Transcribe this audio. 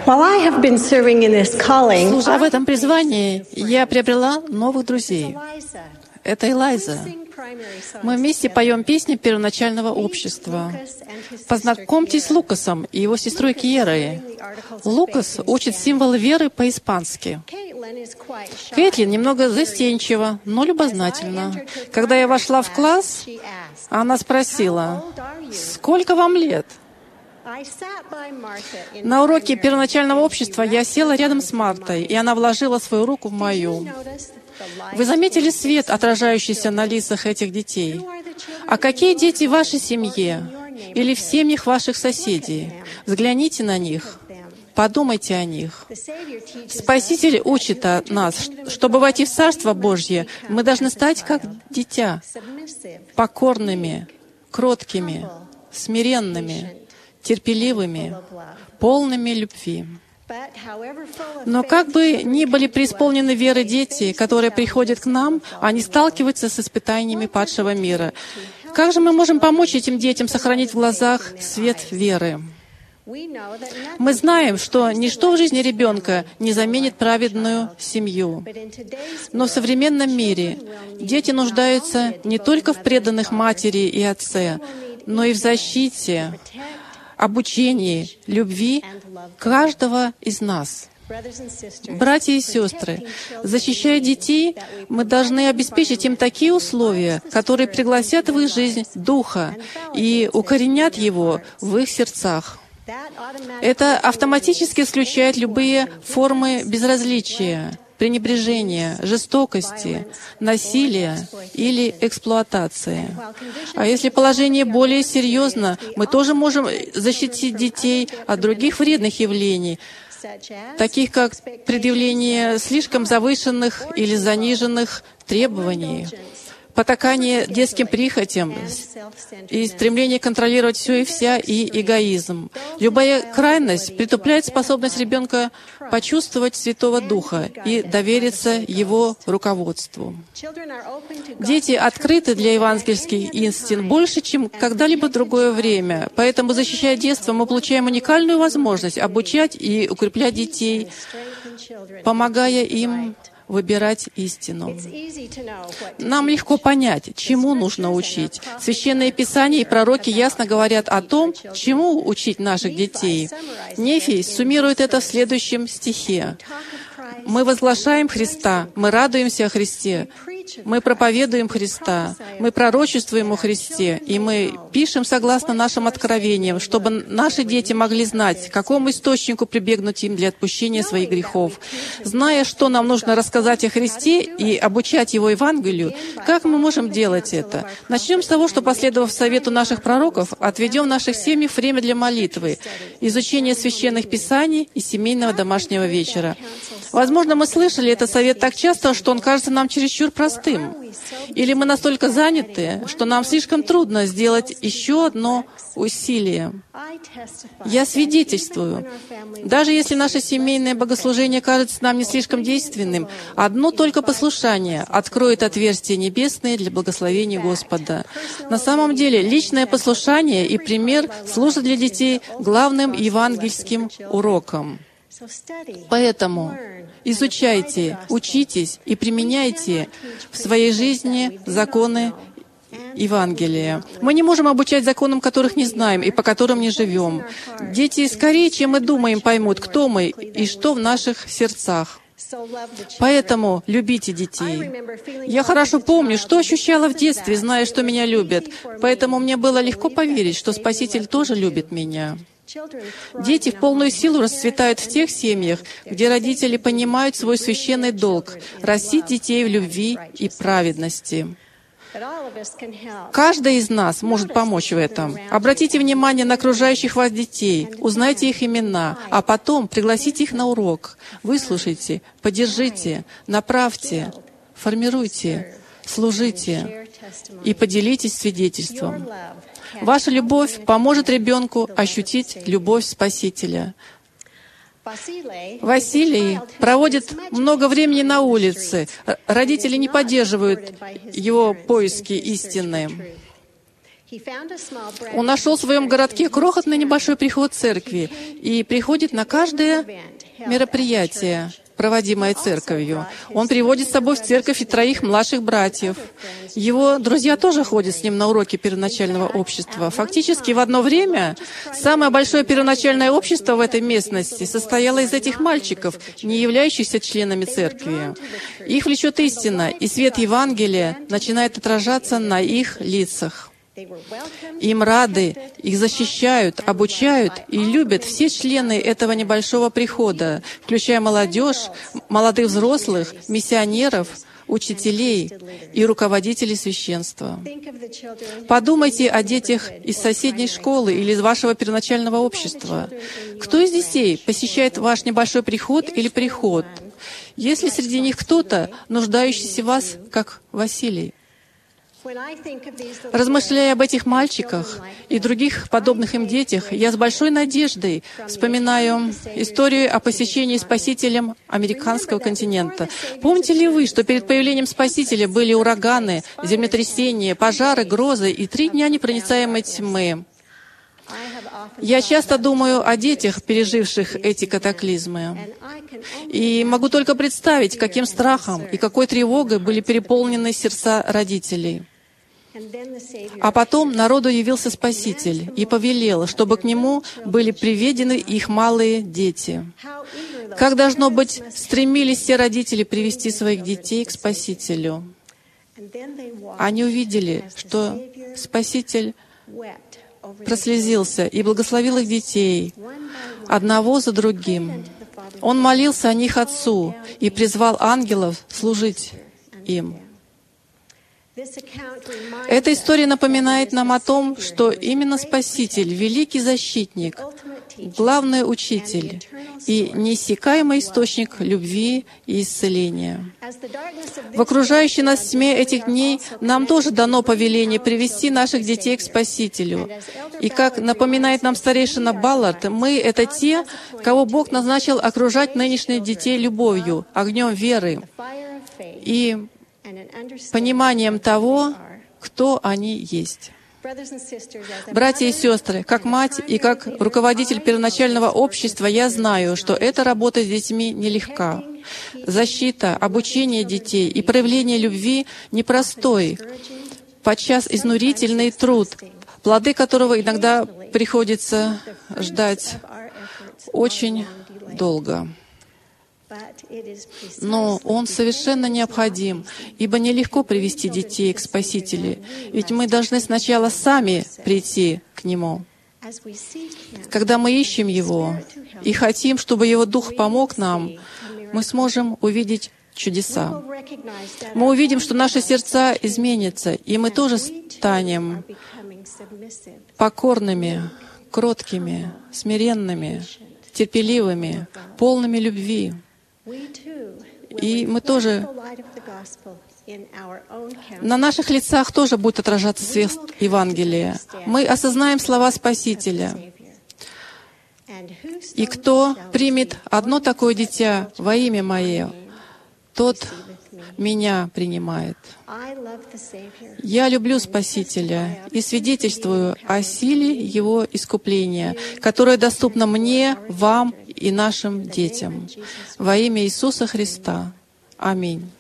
While I have been serving in this calling, Служа в этом призвании, я приобрела новых друзей. Это Элайза. Мы вместе поем песни первоначального общества. Познакомьтесь с Лукасом и его сестрой Киерой. Лукас учит символы веры по-испански. Кейтлин немного застенчива, но любознательна. Когда я вошла в класс, она спросила: «Сколько вам лет?» На уроке первоначального общества я села рядом с Мартой, и она вложила свою руку в мою. Вы заметили свет, отражающийся на лицах этих детей? А какие дети в вашей семье или в семьях ваших соседей? Взгляните на них, подумайте о них. Спаситель учит нас, чтобы войти в Царство Божье, мы должны стать как дитя, покорными, кроткими, смиренными, терпеливыми, полными любви. Но как бы ни были преисполнены веры дети, которые приходят к нам, они сталкиваются с испытаниями падшего мира. Как же мы можем помочь этим детям сохранить в глазах свет веры? Мы знаем, что ничто в жизни ребенка не заменит праведную семью. Но в современном мире дети нуждаются не только в преданных матери и отце, но и в защите, обучении, любви каждого из нас. Братья и сестры, защищая детей, мы должны обеспечить им такие условия, которые пригласят в их жизнь Духа и укоренят Его в их сердцах. Это автоматически исключает любые формы безразличия, пренебрежения, жестокости, насилия или эксплуатации. А если положение более серьезно, мы тоже можем защитить детей от других вредных явлений, таких как предъявление слишком завышенных или заниженных требований, потакание детским прихотям и стремление контролировать все и вся, и эгоизм. Любая крайность притупляет способность ребенка почувствовать Святого Духа и довериться Его руководству. Дети открыты для евангельских истин больше, чем когда-либо в другое время. Поэтому, защищая детство, мы получаем уникальную возможность обучать и укреплять детей, помогая им выбирать истину. Нам легко понять, чему нужно учить. Священные Писания и пророки ясно говорят о том, чему учить наших детей. Нефий суммирует это в следующем стихе. «Мы возглашаем Христа, мы радуемся о Христе, мы проповедуем Христа, мы пророчествуем о Христе, и мы пишем согласно нашим откровениям, чтобы наши дети могли знать, к какому источнику прибегнуть им для отпущения своих грехов. Зная, что нам нужно рассказать о Христе и обучать Его Евангелию, как мы можем делать это? Начнем с того, что, последовав совету наших пророков, отведем в наших семьях время для молитвы, изучения священных Писаний и семейного домашнего вечера. Возможно, мы слышали этот совет так часто, что он кажется нам чересчур простым. Или мы настолько заняты, что нам слишком трудно сделать еще одно усилие. Я свидетельствую, даже если наше семейное богослужение кажется нам не слишком действенным, одно только послушание откроет отверстия небесные для благословения Господа. На самом деле, личное послушание и пример служат для детей главным евангельским уроком. Поэтому изучайте, учитесь и применяйте в своей жизни законы Евангелия. Мы не можем обучать законам, которых не знаем и по которым не живем. Дети скорее, чем мы думаем, поймут, кто мы и что в наших сердцах. Поэтому любите детей. Я хорошо помню, что ощущала в детстве, зная, что меня любят. Поэтому мне было легко поверить, что Спаситель тоже любит меня. Дети в полную силу расцветают в тех семьях, где родители понимают свой священный долг — растить детей в любви и праведности. Каждый из нас может помочь в этом. Обратите внимание на окружающих вас детей, узнайте их имена, а потом пригласите их на урок. Выслушайте, поддержите, направьте, формируйте, служите и поделитесь свидетельством. Ваша любовь поможет ребенку ощутить любовь Спасителя. Василий проводит много времени на улице. Родители не поддерживают его поиски истины. Он нашел в своем городке крохотный небольшой приход церкви и приходит на каждое мероприятие, проводимое церковью. Он приводит с собой в церковь и 3 младших братьев. Его друзья тоже ходят с ним на уроки первоначального общества. Фактически в одно время самое большое первоначальное общество в этой местности состояло из этих мальчиков, не являющихся членами церкви. Их влечет истина, и свет Евангелия начинает отражаться на их лицах. Им рады, их защищают, обучают и любят все члены этого небольшого прихода, включая молодежь, молодых взрослых, миссионеров, учителей и руководителей священства. Подумайте о детях из соседней школы или из вашего первоначального общества. Кто из детей посещает ваш небольшой приход или приход? Есть ли среди них кто-то, нуждающийся в вас, как Василий? Размышляя об этих мальчиках и других подобных им детях, я с большой надеждой вспоминаю историю о посещении Спасителем американского континента. Помните ли вы, что перед появлением Спасителя были ураганы, землетрясения, пожары, грозы и 3 дня непроницаемой тьмы? Я часто думаю о детях, переживших эти катаклизмы. И могу только представить, каким страхом и какой тревогой были переполнены сердца родителей. А потом народу явился Спаситель и повелел, чтобы к Нему были приведены их малые дети. Как, должно быть, стремились все родители привести своих детей к Спасителю. Они увидели, что Спаситель прослезился и благословил их детей, одного за другим. Он молился о них Отцу и призвал ангелов служить им. Эта история напоминает нам о том, что именно Спаситель, великий защитник, главный учитель и неиссякаемый источник любви и исцеления. В окружающей нас тьме этих дней нам тоже дано повеление привести наших детей к Спасителю. И как напоминает нам старейшина Баллард, мы — это те, кого Бог назначил окружать нынешних детей любовью, огнем веры и пониманием того, кто они есть. Братья и сестры, как мать и как руководитель первоначального общества, я знаю, что эта работа с детьми нелегка. Защита, обучение детей и проявление любви непростой, подчас изнурительный труд, плоды которого иногда приходится ждать очень долго. Но он совершенно необходим, ибо нелегко привести детей к Спасителю, ведь мы должны сначала сами прийти к Нему. Когда мы ищем Его и хотим, чтобы Его Дух помог нам, мы сможем увидеть чудеса. Мы увидим, что наши сердца изменятся, и мы тоже станем покорными, кроткими, смиренными, терпеливыми, полными любви. И мы тоже, на наших лицах тоже будет отражаться свет Евангелия. Мы осознаем слова Спасителя. «И кто примет одно такое дитя во имя Мое, тот Меня принимает». Я люблю Спасителя и свидетельствую о силе Его искупления, которое доступно мне, вам и нашим детям. Во имя Иисуса Христа. Аминь.